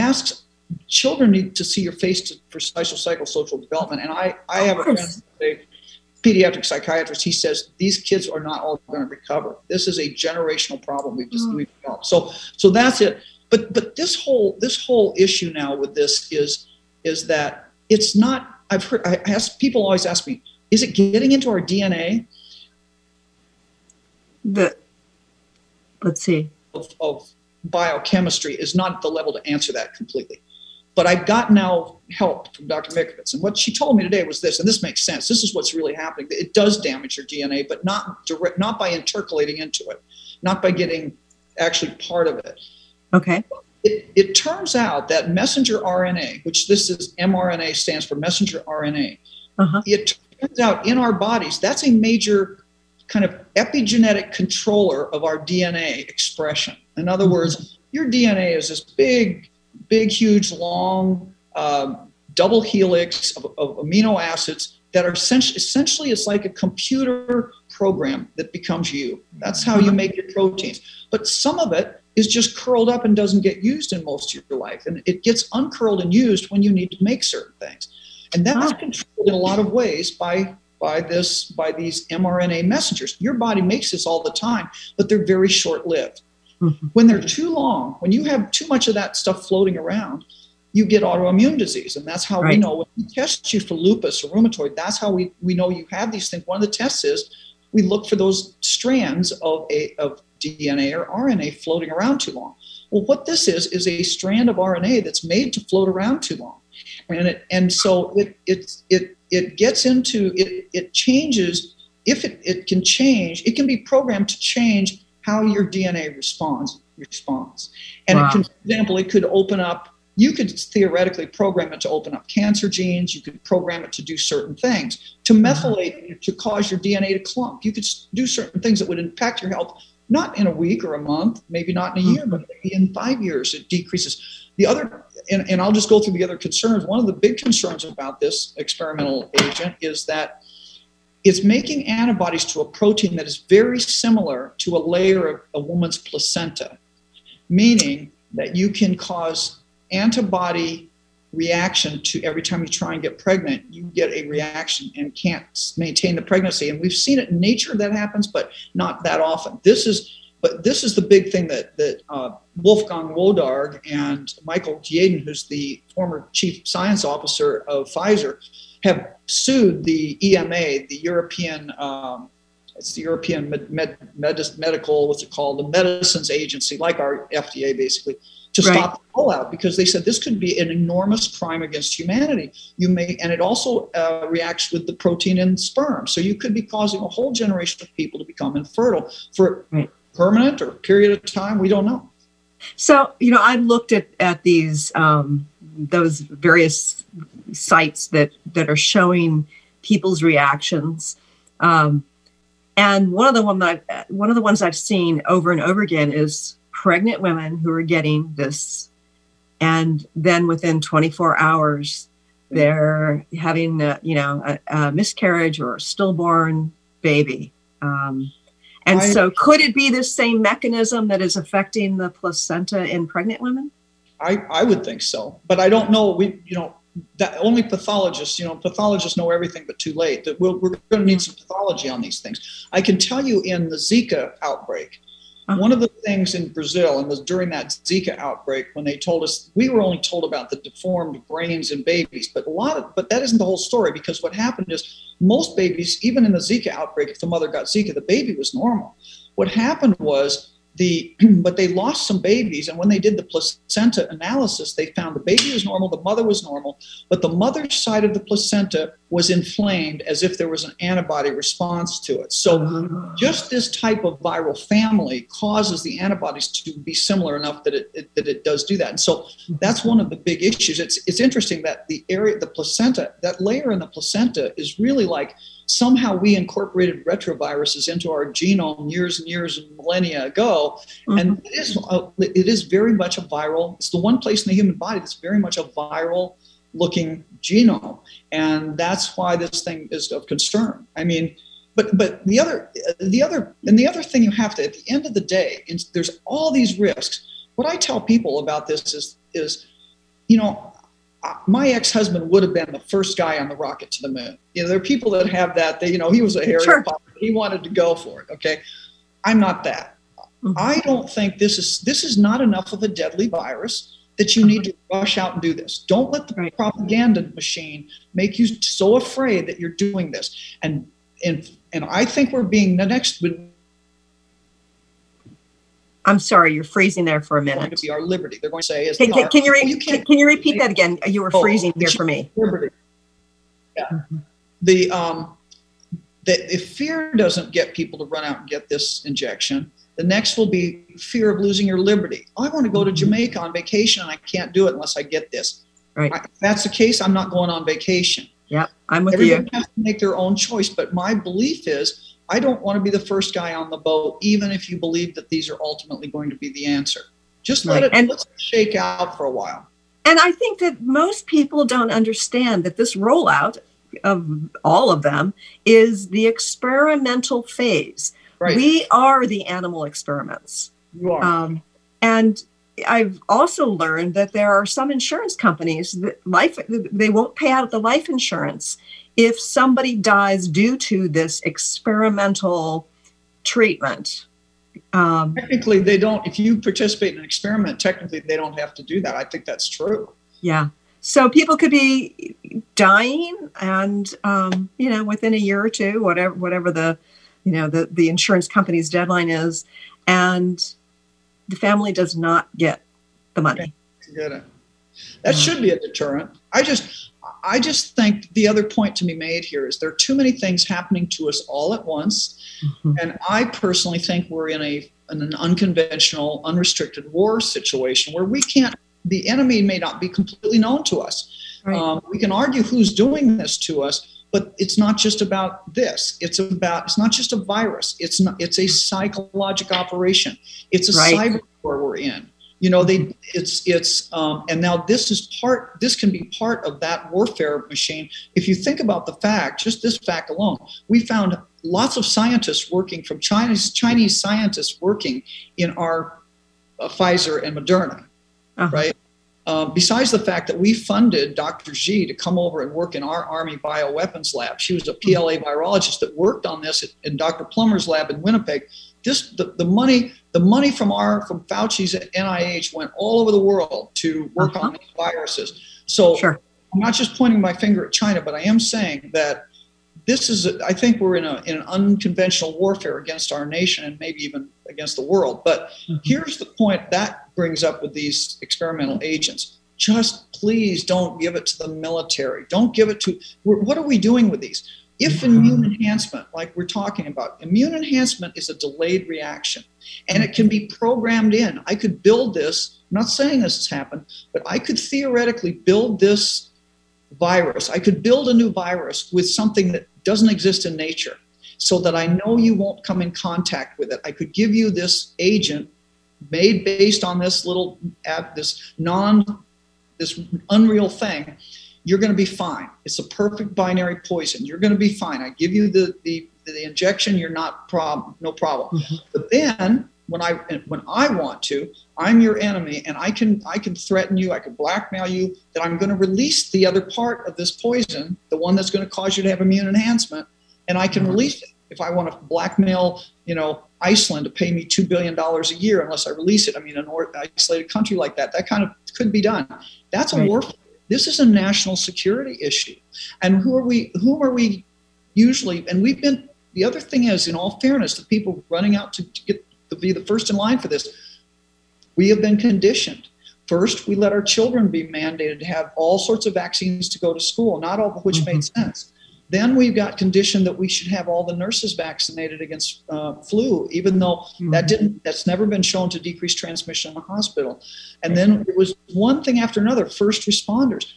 Children need to see your face for psychosocial development. And I have a friend, a pediatric psychiatrist. He says these kids are not all going to recover. This is a generational problem we've developed. So that's it. But this whole issue now with this is that it's not. People always ask me, is it getting into our DNA? Let's see. Of biochemistry is not at the level to answer that completely. But I've got now help from Dr. Mikovits. And what she told me today was this, and this makes sense. This is what's really happening. It does damage your DNA, but not by intercalating into it, not by getting actually part of it. Okay. It turns out that messenger RNA, which this is mRNA stands for messenger RNA, it turns out in our bodies, that's a major kind of epigenetic controller of our DNA expression. In other words, your DNA is this big, huge, long double helix of amino acids that are essentially it's like a computer program that becomes you. That's how you make your proteins. But some of it is just curled up and doesn't get used in most of your life. And it gets uncurled and used when you need to make certain things. And that's controlled in a lot of ways by these mRNA messengers. Your body makes this all the time, but they're very short-lived. When they're too long, when you have too much of that stuff floating around, you get autoimmune disease. And that's how we know when we test you for lupus or rheumatoid, that's how we know you have these things. One of the tests is we look for those strands of DNA or RNA floating around too long. Well, what this is a strand of RNA that's made to float around too long. And so it gets into, it changes, if it can change, it can be programmed to change how your DNA responds. And it can, for example, it could open up, you could theoretically program it to open up cancer genes. You could program it to do certain things, to methylate, to cause your DNA to clump. You could do certain things that would impact your health, not in a week or a month, maybe not in a year, but maybe in 5 years it decreases. The other, and I'll just go through the other concerns. One of the big concerns about this experimental agent is that it's making antibodies to a protein that is very similar to a layer of a woman's placenta, meaning that you can cause antibody reaction to every time you try and get pregnant, you get a reaction and can't maintain the pregnancy. And we've seen it in nature that happens, but not that often. This is the big thing that Wolfgang Wodarg and Michael Yaden, who's the former chief science officer of Pfizer, have sued the EMA, the European, it's the European medical, what's it called, the medicines agency, like our FDA basically, to stop the rollout, because they said this could be an enormous crime against humanity. And it also reacts with the protein in sperm. So you could be causing a whole generation of people to become infertile for permanent or period of time. We don't know. So, I looked at these, those various sites that are showing people's reactions. And one of the ones I've seen over and over again is pregnant women who are getting this, and then within 24 hours, they're having a miscarriage or a stillborn baby. So could it be the same mechanism that is affecting the placenta in pregnant women? I would think so, but I don't know. That only pathologists know everything, but too late. That we're going to need some pathology on these things. I can tell you in the Zika outbreak, one of the things in Brazil, and was during that Zika outbreak, when they told us, we were only told about the deformed brains in babies, but that isn't the whole story, because what happened is most babies, even in the Zika outbreak, if the mother got Zika, the baby was normal. What happened was but they lost some babies, and when they did the placenta analysis, they found the baby was normal, the mother was normal, but the mother's side of the placenta was inflamed as if there was an antibody response to it. So just this type of viral family causes the antibodies to be similar enough that it does do that. And so that's one of the big issues. It's interesting that the placenta, that layer in the placenta is really like somehow we incorporated retroviruses into our genome years and years and millennia ago. And it is very much a viral, it's the one place in the human body that's very much a viral looking genome. And that's why this thing is of concern. I mean, but the other thing you have to, at the end of the day, there's all these risks. What I tell people about this is my ex-husband would have been the first guy on the rocket to the moon. There are people that have that. He was a hairy pop. He wanted to go for it. Okay, I'm not that. I don't think this is not enough of a deadly virus that you need to rush out and do this. Don't let the propaganda machine make you so afraid that you're doing this. And I think we're being the next. I'm sorry, you're freezing there for a Going minute. to be our liberty. They're going to say, Can you repeat that again? You were freezing here for me. Liberty. Yeah. If fear doesn't get people to run out and get this injection, the next will be fear of losing your liberty. I want to go to Jamaica on vacation and I can't do it unless I get this. Right. If that's the case, I'm not going on vacation. Yeah, I'm with Everybody you. has to make their own choice. But my belief is I don't want to be the first guy on the boat, even if you believe that these are ultimately going to be the answer. Just let's shake out for a while. And I think that most people don't understand that this rollout of all of them is the experimental phase. Right. We are the animal experiments. You are. And I've also learned that there are some insurance companies that they won't pay out the life insurance if somebody dies due to this experimental treatment. Technically, they don't. If you participate in an experiment, technically they don't have to do that. I think that's true. Yeah. So people could be dying, and within a year or two, whatever the insurance company's deadline is, and the family does not get the money. Get it. That should be a deterrent. I just think the other point to be made here is there are too many things happening to us all at once. Mm-hmm. And I personally think we're in an unconventional, unrestricted war situation where the enemy may not be completely known to us. Right. We can argue who's doing this to us, but it's not just about this. It's not just a virus. It's a psychological operation. It's a cyber war we're in. And now this can be part of that warfare machine. If you think about the fact, just this fact alone, we found lots of scientists working from Chinese scientists working in our Pfizer and Moderna, right? Besides the fact that we funded Dr. Xi to come over and work in our Army bioweapons lab. She was a PLA virologist that worked on this in Dr. Plummer's lab in Winnipeg. The money from Fauci's at NIH went all over the world to work on these viruses. So I'm not just pointing my finger at China, but I am saying that I think we're in an unconventional warfare against our nation and maybe even against the world. But here's the point that brings up with these experimental agents. Just please don't give it to the military. Don't give it to, what are we doing with these? If immune enhancement, like we're talking about, immune enhancement is a delayed reaction and it can be programmed in. I could build this, I'm not saying this has happened, but I could theoretically build this virus. I could build a new virus with something that doesn't exist in nature so that I know you won't come in contact with it. I could give you this agent made based on this little this unreal thing. You're going to be fine. It's a perfect binary poison. You're going to be fine. I give you the injection. You're no problem. Mm-hmm. But then when I want to, I'm your enemy, and I can threaten you. I can blackmail you that I'm going to release the other part of this poison, the one that's going to cause you to have immune enhancement, and I can release it. If I want to blackmail, Iceland to pay me $2 billion a year unless I release it. I mean, an isolated country like that kind of could be done. That's a warfare. This is a national security issue. And who are we usually, and the other thing is, in all fairness, the people running out to be the first in line for this, we have been conditioned. First, we let our children be mandated to have all sorts of vaccines to go to school, not all of which made sense. Then we got conditioned that we should have all the nurses vaccinated against flu, even though that's never been shown to decrease transmission in the hospital. And then it was one thing after another. First responders,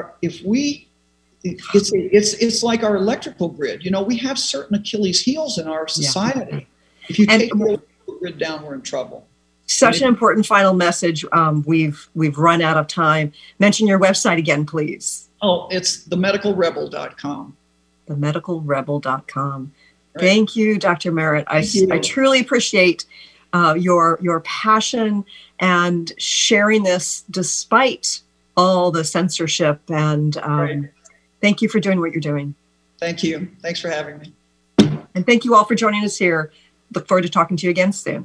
it's like our electrical grid. We have certain Achilles heels in our society. Yeah. If you take the electrical grid down, we're in trouble. Such an important final message. We've run out of time. Mention your website again, please. Oh, it's themedicalrebel.com. themedicalrebel.com. Right. Thank you, Dr. Merritt. I truly appreciate your passion and sharing this despite all the censorship. And thank you for doing what you're doing. Thank you. Thanks for having me. And thank you all for joining us here. Look forward to talking to you again soon.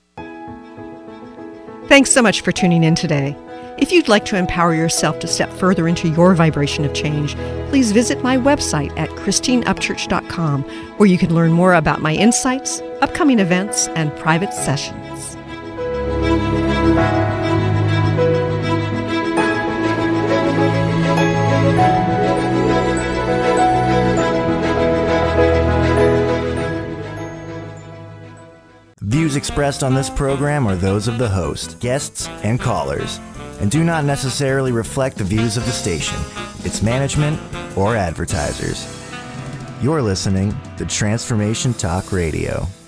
Thanks so much for tuning in today. If you'd like to empower yourself to step further into your vibration of change, please visit my website at christineupchurch.com, where you can learn more about my insights, upcoming events, and private sessions. Views expressed on this program are those of the host, guests, and callers, and do not necessarily reflect the views of the station, its management, or advertisers. You're listening to Transformation Talk Radio.